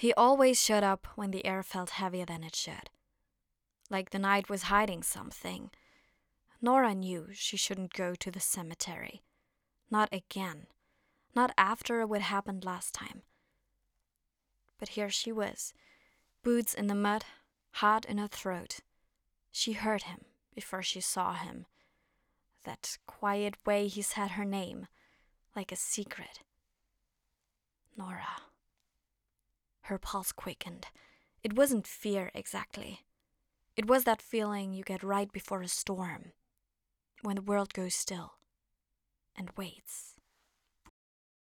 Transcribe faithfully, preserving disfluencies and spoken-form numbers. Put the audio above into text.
He always showed up when the air felt heavier than it should. Like the night was hiding something. Nora knew she shouldn't go to the cemetery. Not again. Not after what happened last time. But here she was, boots in the mud, heart in her throat. She heard him before she saw him. That quiet way he said her name, like a secret. Nora. Her pulse quickened. It wasn't fear exactly. It was that feeling you get right before a storm, when the world goes still and waits.